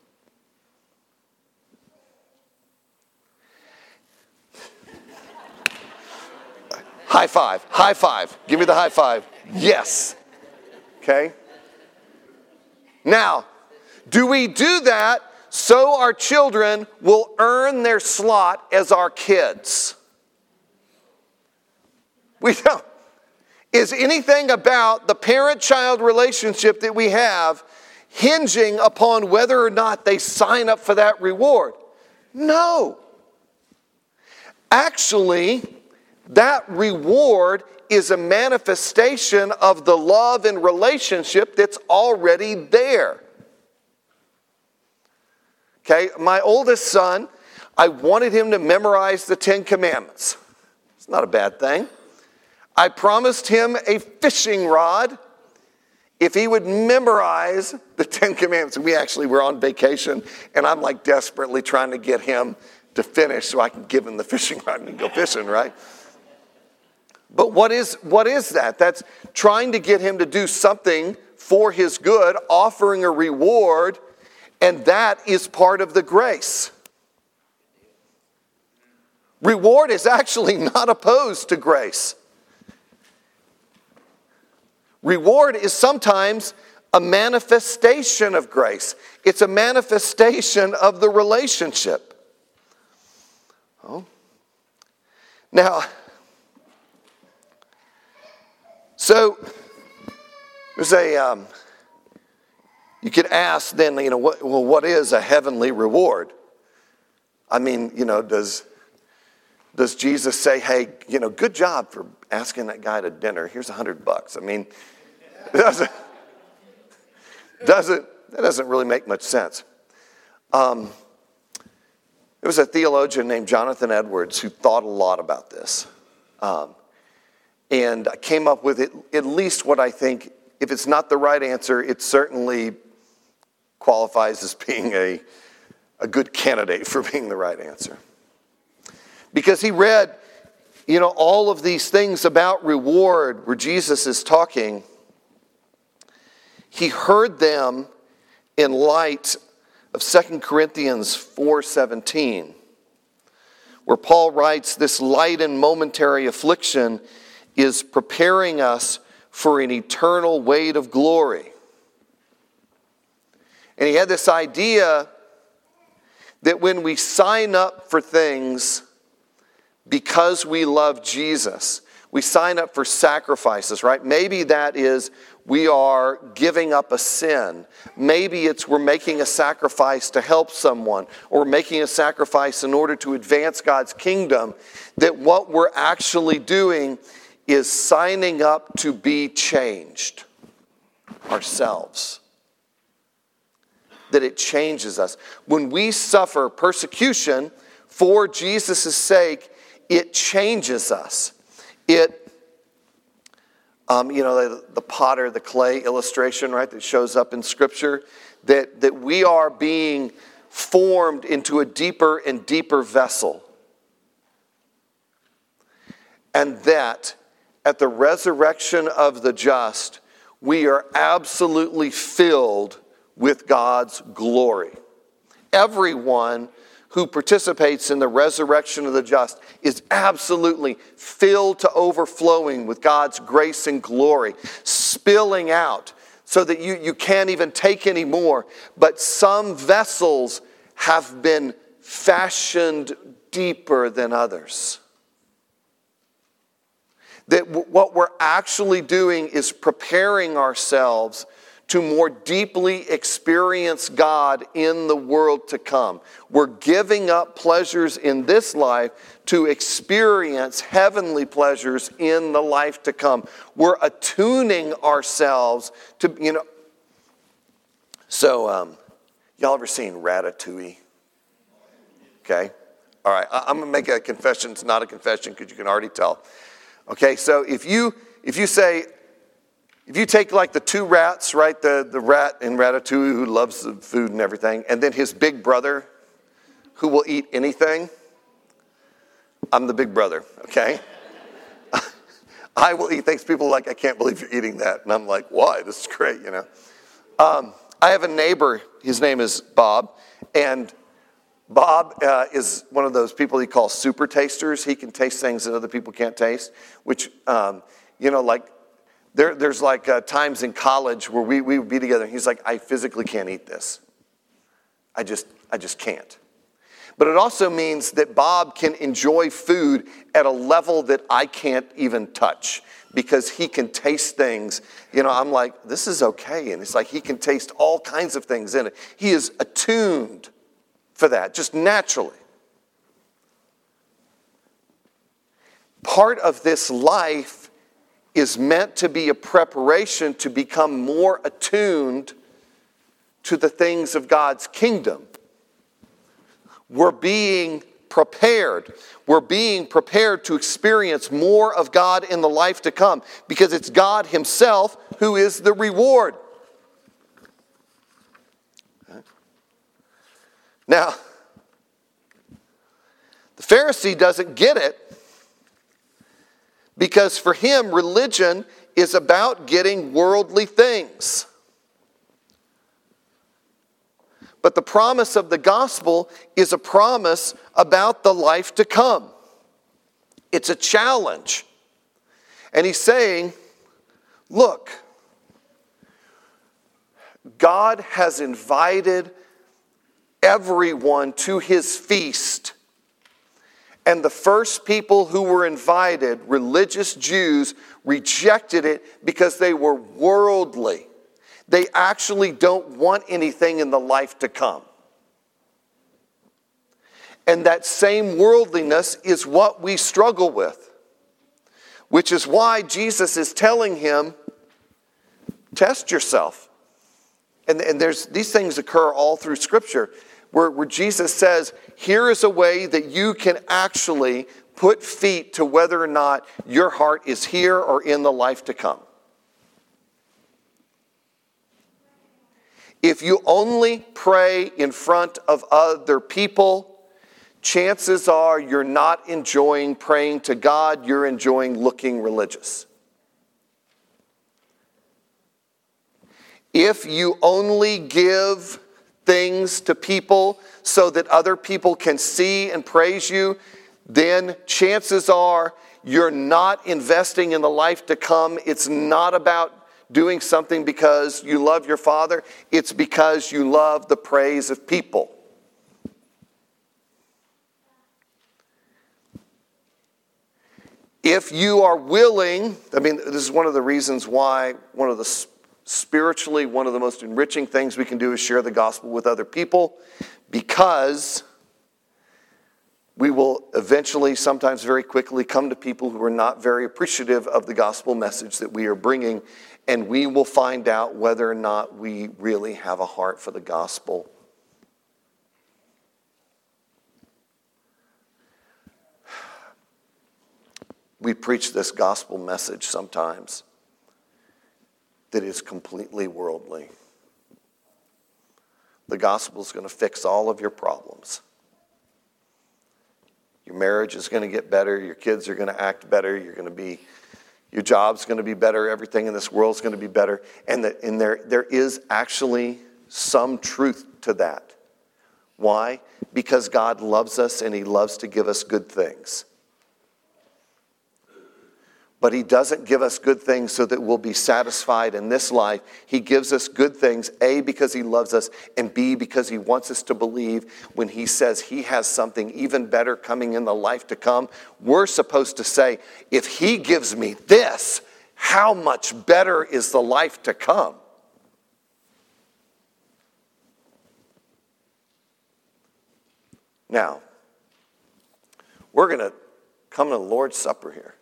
Speaker 5: High five, high five. Give me the high five. Yes. Okay? Now, do we do that so our children will earn their slot as our kids? We don't. Is anything about the parent-child relationship that we have hinging upon whether or not they sign up for that reward? No. Actually, that reward is a manifestation of the love and relationship that's already there. Okay, my oldest son, I wanted him to memorize the 10 Commandments. It's not a bad thing. I promised him a fishing rod if he would memorize the 10 Commandments. We actually were on vacation, and I'm like desperately trying to get him to finish so I can give him the fishing rod and go fishing, right? But what is that? That's trying to get him to do something for his good, offering a reward, and that is part of the grace. Reward is actually not opposed to grace. Reward is sometimes a manifestation of grace. It's a manifestation of the relationship. Oh. Now, so there's you could ask then, what is a heavenly reward? I mean, does Jesus say, hey, good job for asking that guy to dinner. Here's $100. I mean, that doesn't really make much sense. There was a theologian named Jonathan Edwards who thought a lot about this. And I came up with at least what I think, if it's not the right answer, it certainly qualifies as being a good candidate for being the right answer. Because he read, all of these things about reward where Jesus is talking. He heard them in light of 2 Corinthians 4:17, where Paul writes, this light and momentary affliction is preparing us for an eternal weight of glory. And he had this idea that when we sign up for things because we love Jesus, we sign up for sacrifices, right? Maybe that is we are giving up a sin. Maybe it's we're making a sacrifice to help someone, or making a sacrifice in order to advance God's kingdom, that what we're actually doing is signing up to be changed ourselves. That it changes us. When we suffer persecution for Jesus' sake, it changes us. The potter, the clay illustration, right, that shows up in Scripture, that we are being formed into a deeper and deeper vessel. And that at the resurrection of the just, we are absolutely filled with God's glory. Everyone who participates in the resurrection of the just is absolutely filled to overflowing with God's grace and glory, spilling out so that you can't even take any more. But some vessels have been fashioned deeper than others. That what we're actually doing is preparing ourselves to more deeply experience God in the world to come. We're giving up pleasures in this life to experience heavenly pleasures in the life to come. We're attuning ourselves to, So, y'all ever seen Ratatouille? Okay. All right. I'm going to make a confession. It's not a confession because you can already tell. Okay. So if you take like the two rats, right, the rat in Ratatouille who loves the food and everything, and then his big brother who will eat anything, I'm the big brother, okay? I will eat things. People are like, I can't believe you're eating that. And I'm like, why? This is great, I have a neighbor, his name is Bob, and Bob is one of those people he calls super tasters. He can taste things that other people can't taste, which, like, There's times in college where we would be together and he's like, I physically can't eat this. I just can't. But it also means that Bob can enjoy food at a level that I can't even touch because he can taste things. I'm like, this is okay. And it's like he can taste all kinds of things in it. He is attuned for that, just naturally. Part of this life is meant to be a preparation to become more attuned to the things of God's kingdom. We're being prepared. We're being prepared to experience more of God in the life to come because it's God himself who is the reward. Now, the Pharisee doesn't get it. Because for him, religion is about getting worldly things. But the promise of the gospel is a promise about the life to come. It's a challenge. And he's saying, look, God has invited everyone to his feast. And the first people who were invited, religious Jews, rejected it because they were worldly. They actually don't want anything in the life to come. And that same worldliness is what we struggle with. Which is why Jesus is telling him, test yourself. And these things occur all through Scripture. Where Jesus says, here is a way that you can actually put feet to whether or not your heart is here or in the life to come. If you only pray in front of other people, chances are you're not enjoying praying to God, you're enjoying looking religious. If you only give things to people so that other people can see and praise you, then chances are you're not investing in the life to come. It's not about doing something because you love your Father. It's because you love the praise of people. If you are willing, this is one of the reasons why spiritually, one of the most enriching things we can do is share the gospel with other people, because we will eventually, sometimes very quickly, come to people who are not very appreciative of the gospel message that we are bringing, and we will find out whether or not we really have a heart for the gospel. We preach this gospel message sometimes that is completely worldly. The gospel is going to fix all of your problems. Your marriage is going to get better. Your kids are going to act better. Your job's going to be better. Everything in this world is going to be better. And there is actually some truth to that. Why? Because God loves us and he loves to give us good things. But he doesn't give us good things so that we'll be satisfied in this life. He gives us good things, A, because he loves us, and B, because he wants us to believe when he says he has something even better coming in the life to come. We're supposed to say, if he gives me this, how much better is the life to come? Now, we're going to come to the Lord's Supper here,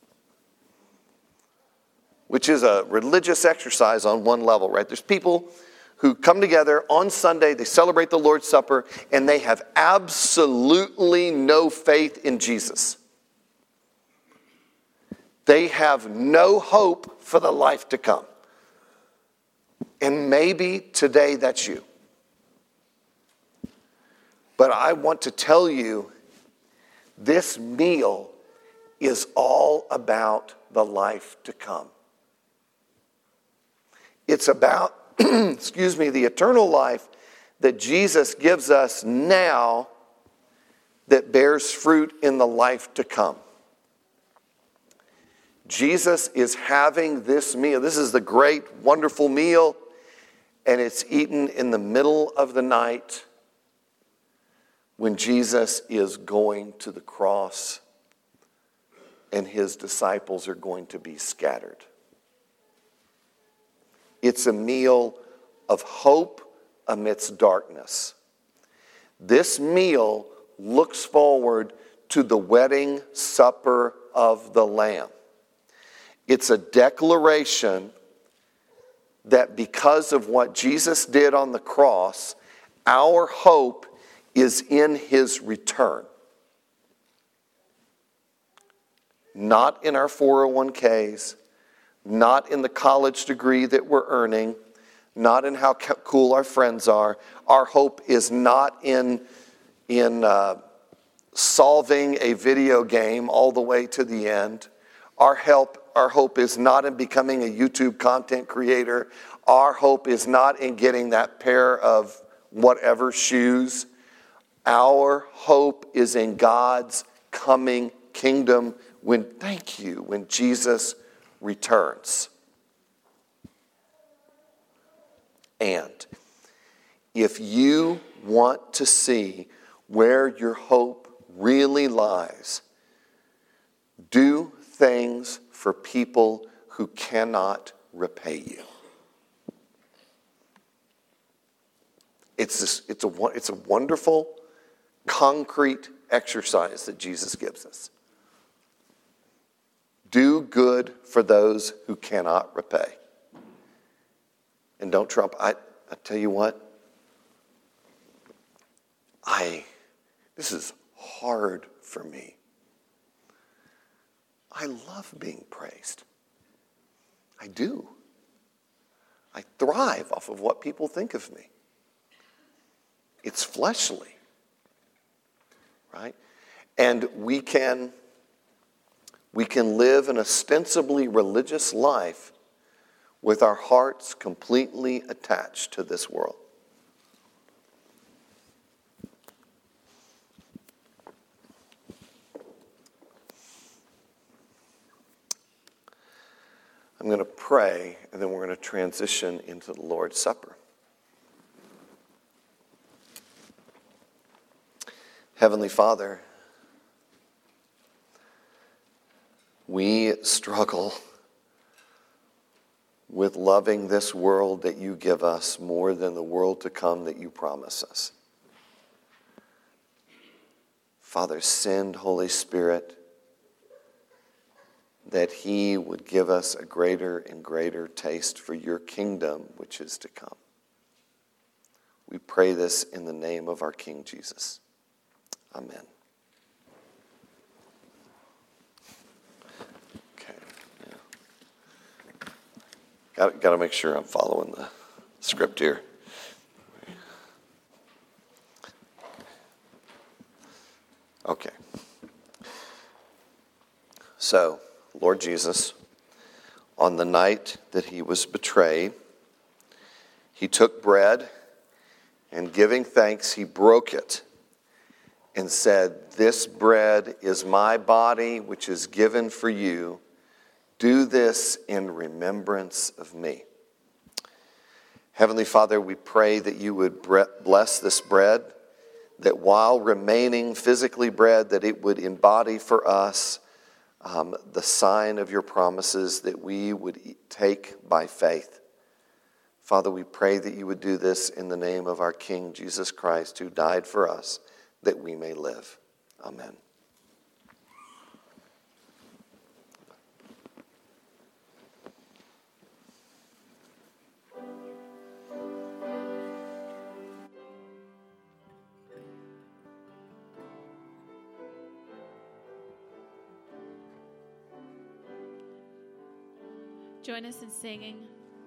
Speaker 5: which is a religious exercise on one level, right? There's people who come together on Sunday, they celebrate the Lord's Supper, and they have absolutely no faith in Jesus. They have no hope for the life to come. And maybe today that's you. But I want to tell you, this meal is all about the life to come. It's about, the eternal life that Jesus gives us now that bears fruit in the life to come. Jesus is having this meal. This is the great, wonderful meal, and it's eaten in the middle of the night when Jesus is going to the cross and his disciples are going to be scattered. It's a meal of hope amidst darkness. This meal looks forward to the wedding supper of the Lamb. It's a declaration that because of what Jesus did on the cross, our hope is in his return. Not in our 401ks, not in the college degree that we're earning, not in how cool our friends are. Our hope is not in solving a video game all the way to the end. Our hope is not in becoming a YouTube content creator. Our hope is not in getting that pair of whatever shoes. Our hope is in God's coming kingdom when Jesus returns. And if you want to see where your hope really lies, do things for people who cannot repay you. It's a wonderful, concrete exercise that Jesus gives us. Do good for those who cannot repay. And don't trump. I tell you what, this is hard for me. I love being praised. I do. I thrive off of what people think of me. It's fleshly, right? And we can live an ostensibly religious life with our hearts completely attached to this world. I'm going to pray, and then we're going to transition into the Lord's Supper. Heavenly Father, we struggle with loving this world that you give us more than the world to come that you promise us. Father, send Holy Spirit that he would give us a greater and greater taste for your kingdom which is to come. We pray this in the name of our King Jesus. Amen. Okay. Yeah. Got to make sure I'm following the script here. Okay. So, Lord Jesus, on the night that he was betrayed, he took bread, and giving thanks, he broke it and said, "This bread is my body, which is given for you. Do this in remembrance of me." Heavenly Father, we pray that you would bless this bread, that while remaining physically bread, that it would embody for us the sign of your promises that we would take by faith. Father, we pray that you would do this in the name of our King, Jesus Christ, who died for us, that we may live. Amen.
Speaker 3: Join us in singing.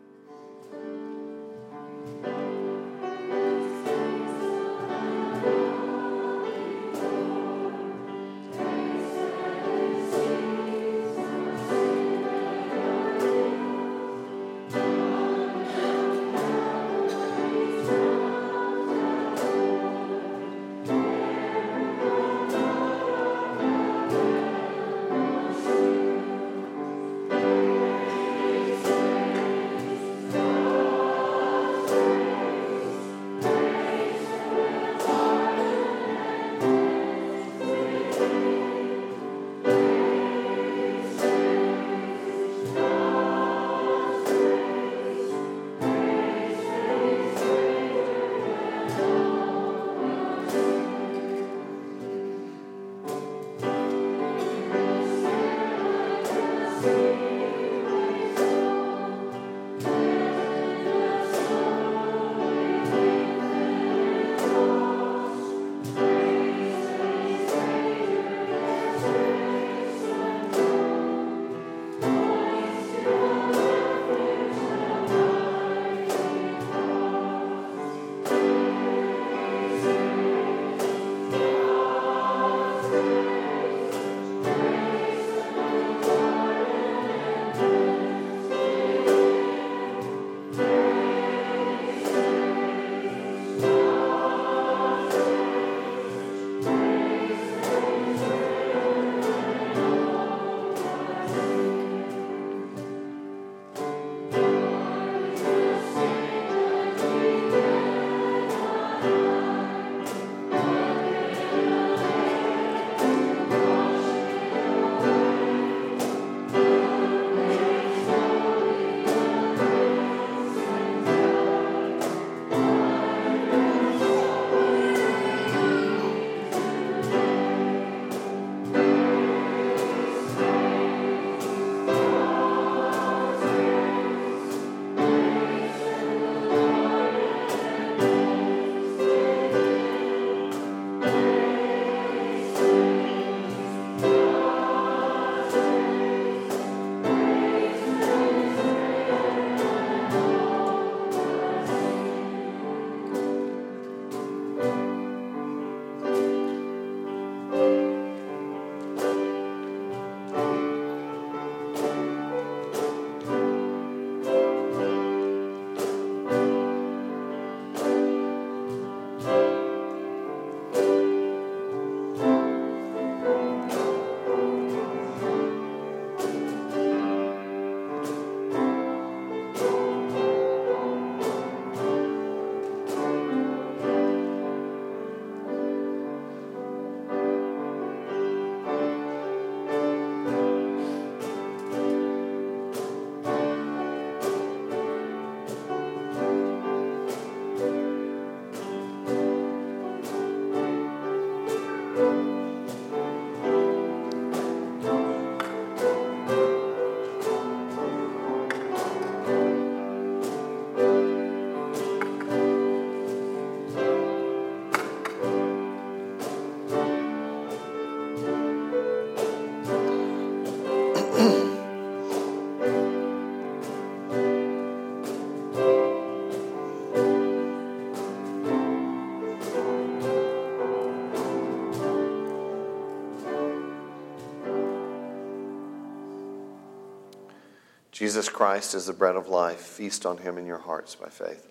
Speaker 5: Jesus Christ is the bread of life. Feast on him in your hearts by faith.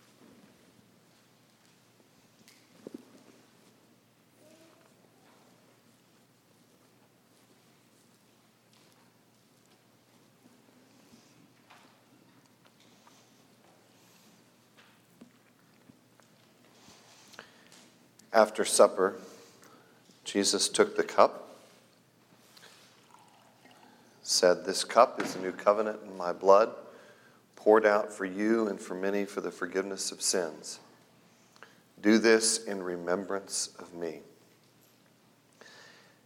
Speaker 5: After supper, Jesus took the cup, said, "This cup is the new covenant in my blood, poured out for you and for many for the forgiveness of sins. Do this in remembrance of me."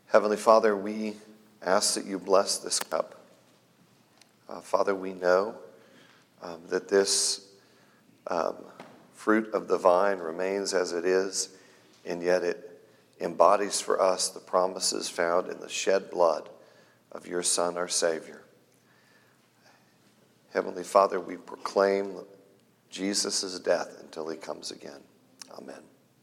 Speaker 5: Heavenly Father, we ask that you bless this cup. Father, we know that this fruit of the vine remains as it is, and yet it embodies for us the promises found in the shed blood of your Son, our Savior. Heavenly Father, we proclaim Jesus' death until he comes again. Amen.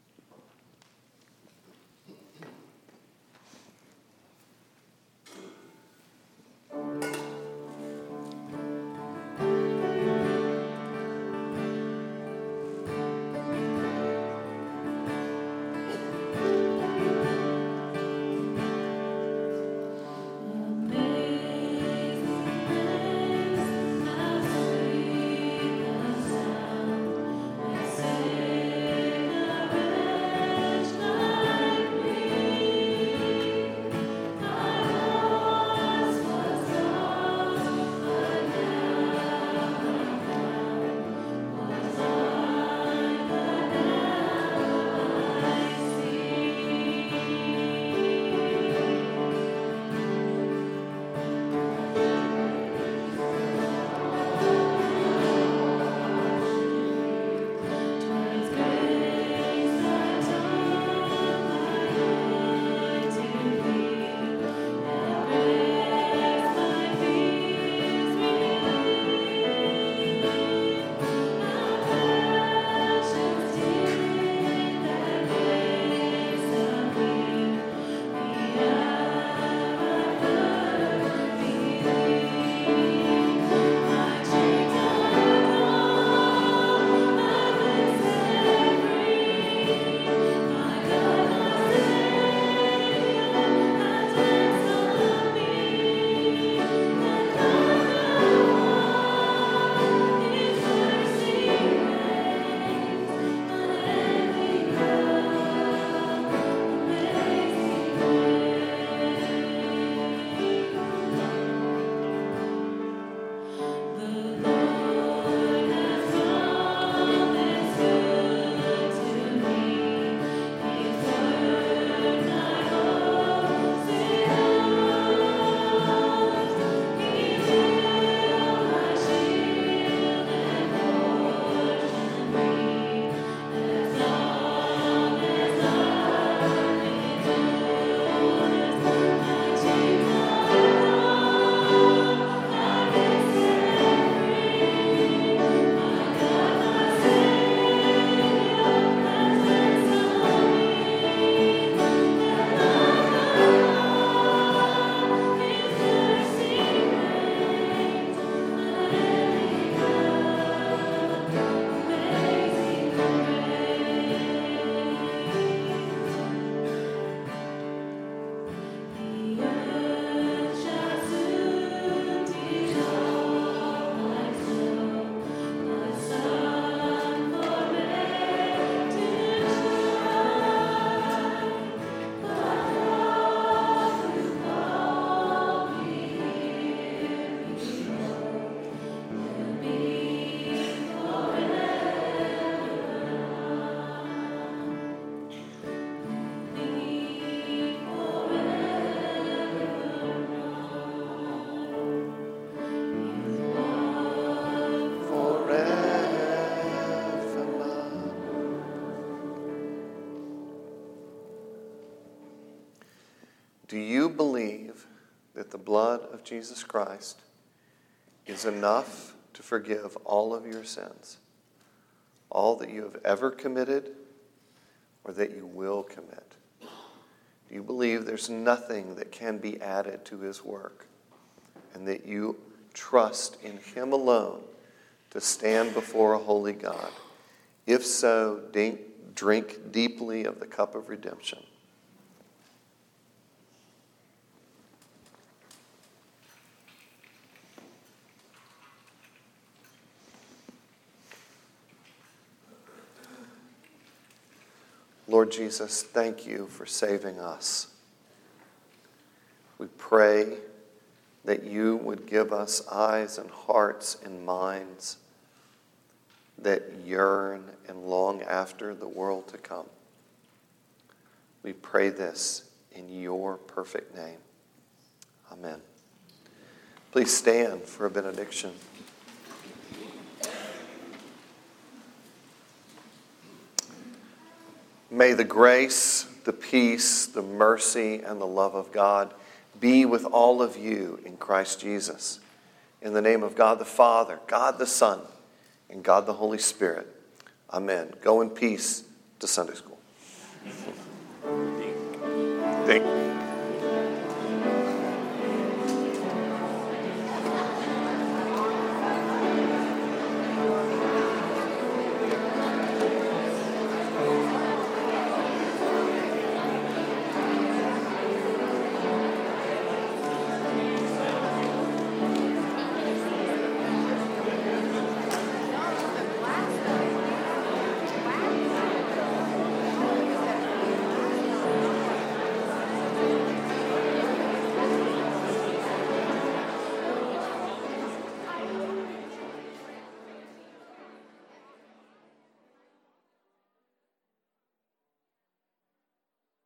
Speaker 5: Do you believe that the blood of Jesus Christ is enough to forgive all of your sins? All that you have ever committed or that you will commit? Do you believe there's nothing that can be added to his work and that you trust in him alone to stand before a holy God? If so, drink deeply of the cup of redemption. Lord Jesus, thank you for saving us. We pray that you would give us eyes and hearts and minds that yearn and long after the world to come. We pray this in your perfect name. Amen. Please stand for a benediction. May the grace, the peace, the mercy, and the love of God be with all of you in Christ Jesus. In the name of God the Father, God the Son, and God the Holy Spirit. Amen. Go in peace to Sunday school. Thank you.